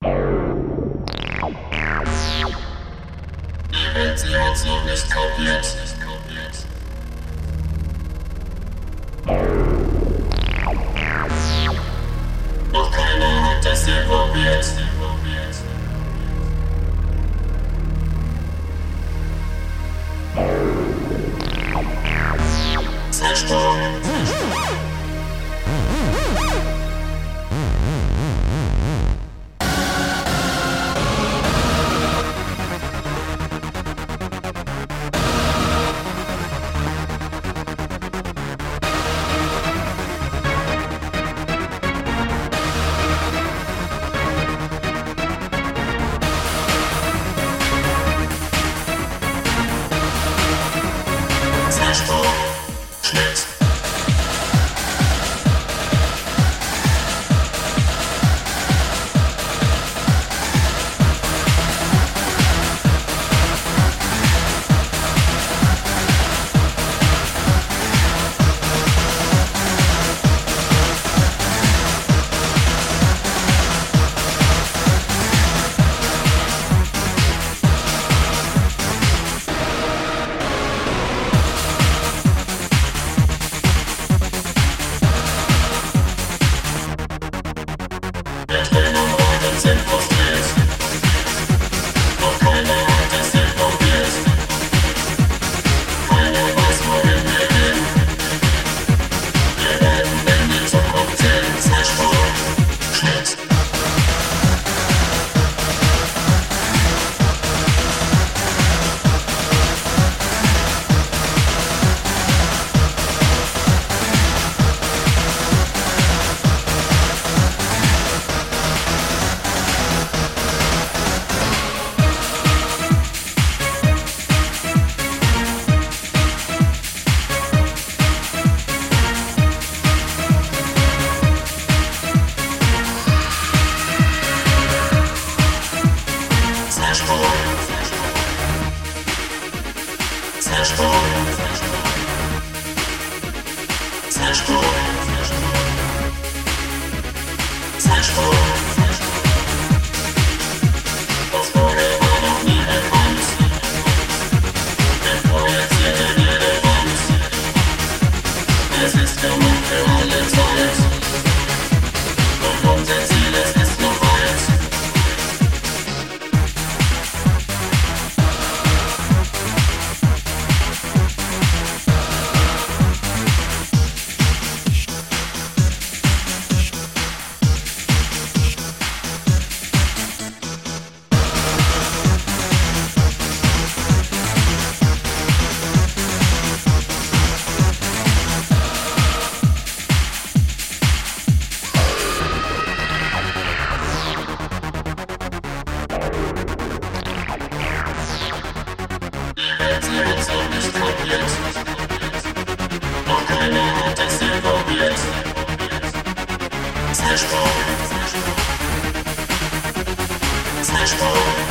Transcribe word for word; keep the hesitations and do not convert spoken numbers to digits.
Die Welt, sie hat's noch nicht kapiert. Doch keiner hat das je probiert. Zersprung. Schnitt. Sind frustriert, doch keiner hat es je probiert. Keiner weiß, wohin wir gehen. Wir werden in die Zukunft sehen. Zersprung, Schnitt. Zersprung, Zersprung, Zersprung. Das wurde war noch nie bekannt. Wir projizieren jede Wand. Es ist genug für alle Zeit. Und unser Ziel, es ist noch weit. Sie hat's noch nicht kapiert. Doch keiner hat es je probiert. Zersprung. Zersprung.